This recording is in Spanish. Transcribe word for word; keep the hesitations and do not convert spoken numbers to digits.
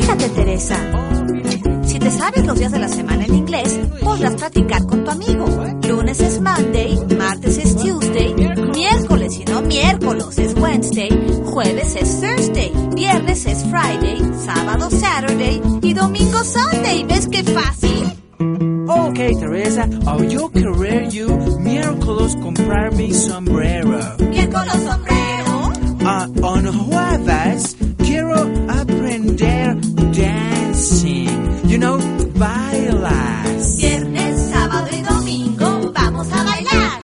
Fíjate, Teresa. Si te sabes los días de la semana en inglés, podrás practicar con tu amigo. Lunes es Monday, martes es Tuesday, miércoles y no miércoles es Wednesday, jueves es Thursday, viernes es Friday, sábado Saturday y domingo Sunday. ¿Ves qué fácil? Okay, Teresa, I'll yo querer you miércoles comprar mi sombrero. Miércoles